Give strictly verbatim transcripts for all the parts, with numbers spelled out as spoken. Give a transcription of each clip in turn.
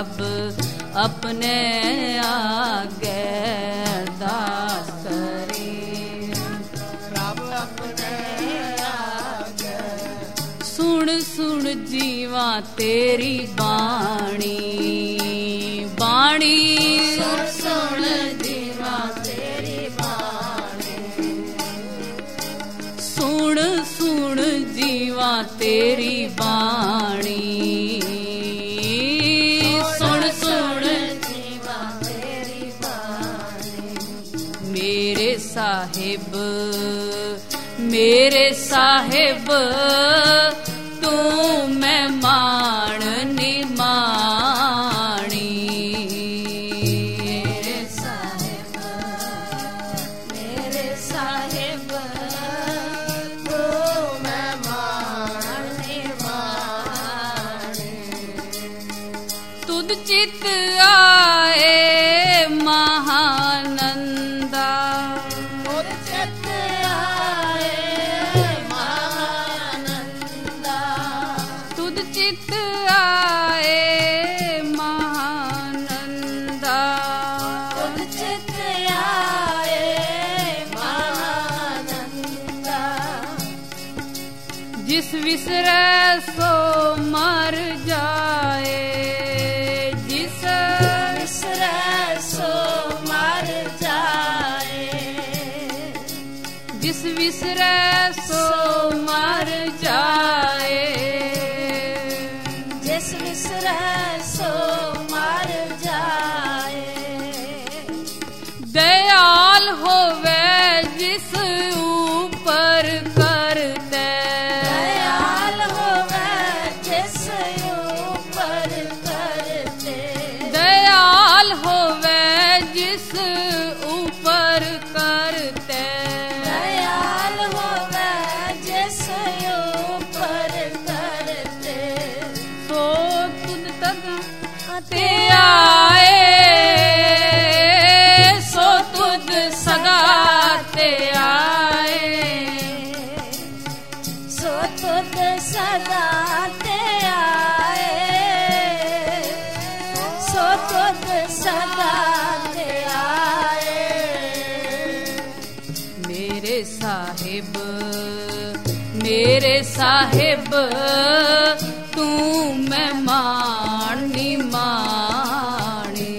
रब अपने आगे दास करे, रब अपने आगे। सुन सुन जीवा तेरी बाणी, बाणी सुन सुन जीवा तेरी बाणी, सुन सुन जीवा तेरी बाणी, सुन सुन जीवा तेरी बाणी। मेरे साहिब मेरे साहिब तू मैं मान निमाणी, मेरे साहिब मेरे साहिब तू मैं मान निमाणी। तुद चित आए महानंदा, तुद चित आए महानंदा, तुद चित आए महानंदा, तुद चित आए महानंदा। जिस विसरे सो मर जाए, जिस विसरे सो मर जाए, जिस विसरे सो मर जाए, जिस विसरे सो मर जाए। दयाल होवे जिस ऊपर करते, दयाल होवे जिस ऊपर करते, दयाल होवे जिस ऊपर करते, दयाल होवे जिस ऊपर करते। सो तुद तक ते आए, सो तुद सदा ते आए, सो तुद सदा ते आए, सो तुद सदा ते आए। मेरे साहिब मेरे साहिब तू मैं मान निमाणी,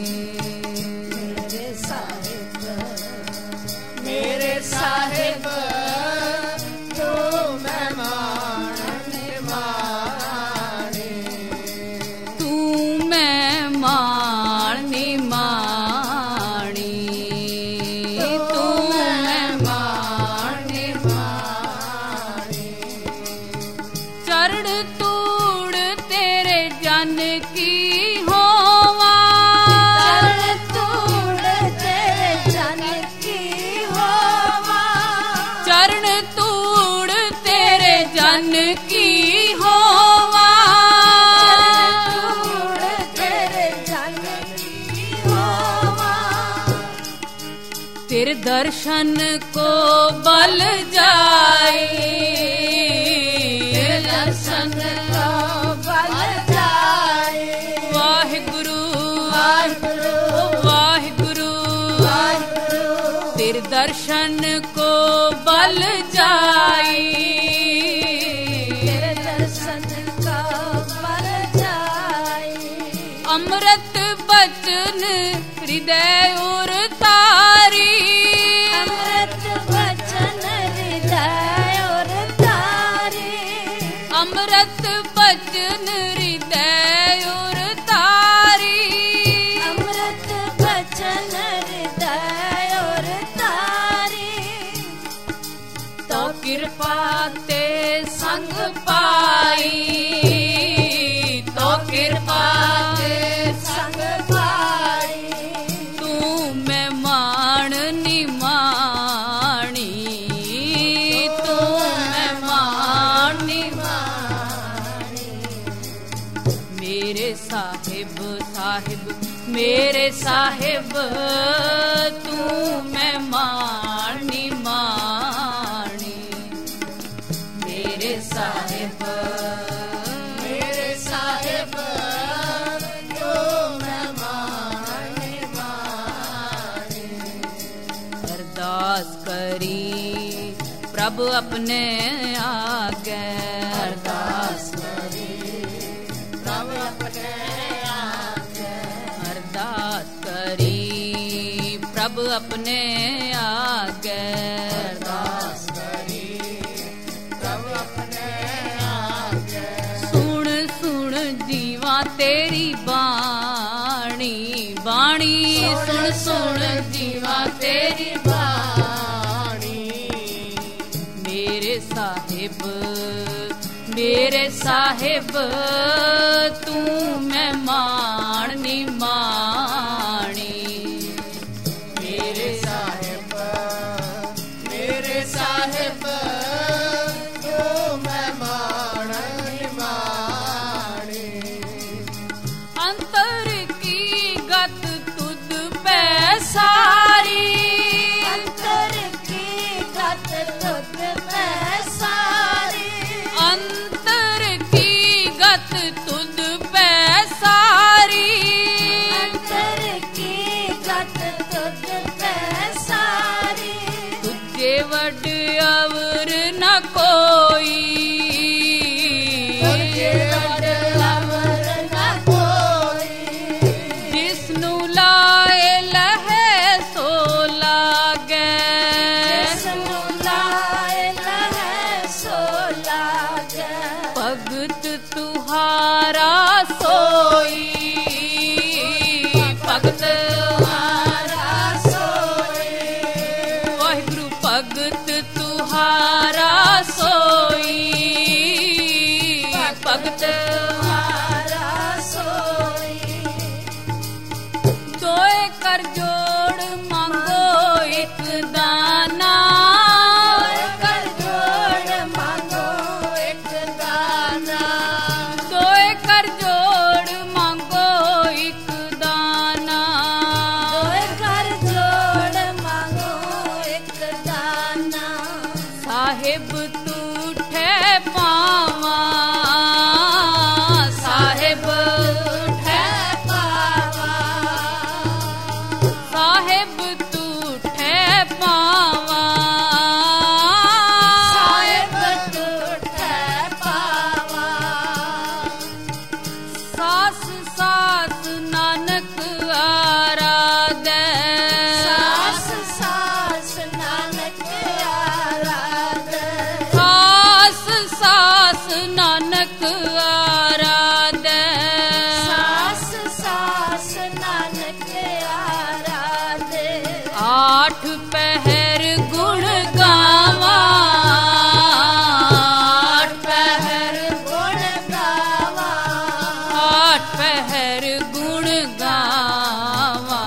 मेरे साहिब मेरे साहिब तू मैं मान निमाणी। तू मैं मान निमाणी, तू मैं मान निमाणी। चरण तूड़ तेरे जन की होवा, चरण तूड़ तेरे जन की होवा, चरण तूड़ तेरे जन की होवा, चरण तूड़ तेरे जन की होवा। तेरे दर्शन को बल जाए, तेरे दर्शन को बल जाए। वाहिगुरु वाहिगुरु वाहिगुरु वाहिगुरु तेरे दर्शन को बल जाए, तेरे दर्शन को बल जाए। अमृत बचन हृदय और तारी, अमृत बचन हृदय और तारी, अमृत बचन हृदय और तारी, अमृत बचन हृदय और तारी। तो कृपा ते संग पाई, तो कृपा ते संग पाई। तू मैं मान निमाणी, तू मैं मान निमाणी। मेरे साहिब साहिब मेरे साहिब तू मैं मान निमाणी, मेरे साहिब करी प्रभ अपने आगे, अरदास करी प्रभ अपने आगे, अरदास करी प्रभ अपने आगे, अरदास करी प्रभ अपने आगे। सुन सुन जीवा तेरी बाणी, बाणी सुन सुन जीवा तेरी बाणी, मेरे साहिब मेरे साहिब तू मैं माणनी माणी, मेरे साहिब मेरे साहिब तू मैं माणनी माणी। अंतर की गत तुद पे सारी, अंतर की गत तुद पे सारी, अंतर की गत तुद पे सारी, अंतर की गत तुद पे सारी, तुझे वड अवर न कोई, तुझे वड अवर न कोई, जिसनु लाए लहे सो लागे, जिसनु लाए लहे सो लागे, भगत तुहारा सोई, भगत तुम्हारा सोई, वाहिगुरु भगत तुहारा सोई, भगत तुम्हारा सोई। दोए कर जोड़ मांगो एक दाना, कर जोड़ मांगो एक दाना, दोए कर जोड़ मांगो एक दाना, कर जोड़ मांगो एक दाना, साहिब तू ठे पावा, साहिब ठे पावा, साहिब तू ठे पावा, साहिब टूटे पावा, सास सास नानक आराधे, सास सास नानक आराधे, सास सास नानक आराधे, सास सास नानक आराधे, आठ पहर गुण गावा, आठ पहर गुण गावा, आठ पहर गुण गावा,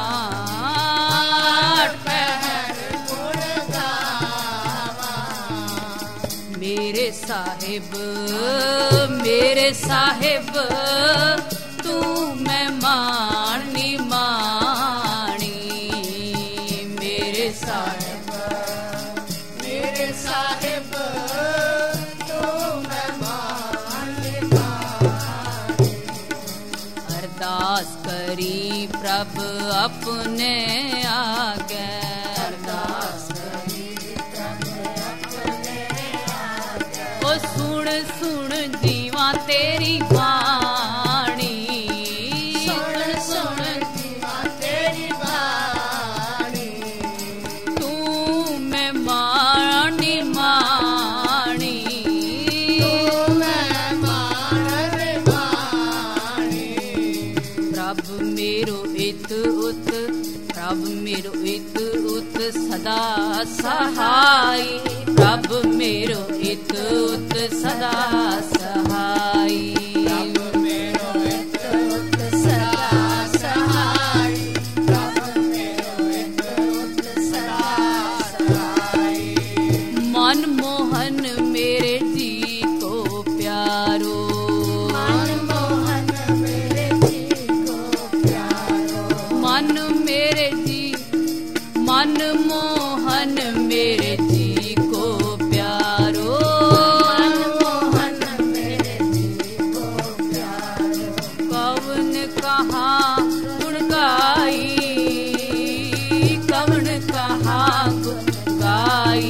आठ पहर गुण गावा, मेरे साहिब मेरे साहिब तू मैं माणनी माणी, मेरे साहिब मेरे साहिब तू मैं मानी मानी। अरदास करी प्रभ अपने आगे, अरदास करी प्रभ अपने आगे, ओ सुन सुन जीवा तेरी बाणी, सुन सुन जीवा तेरी बाणी, तू मैं माणी माणी, तू मैं मानी मानी। प्रभ मेरो इत उत प्रभ मेरो इत उत सदा सहाई, प्रभ मेरो इत उत सदा सहाई, प्रभ मेरो हित उत सदा सहाय, प्रभ मेरो हित उत सदा सहाय। मनमोहन मेरे जी को प्यारो, मनमोहन मेरे जी को प्यारो, मन मेरे जी मनमोहन मेरे जी को प्यारो, मनमोहन मेरे जी को प्यारो, कवन कहाँ गुण गाई, कवन कहाँ गुण गाई,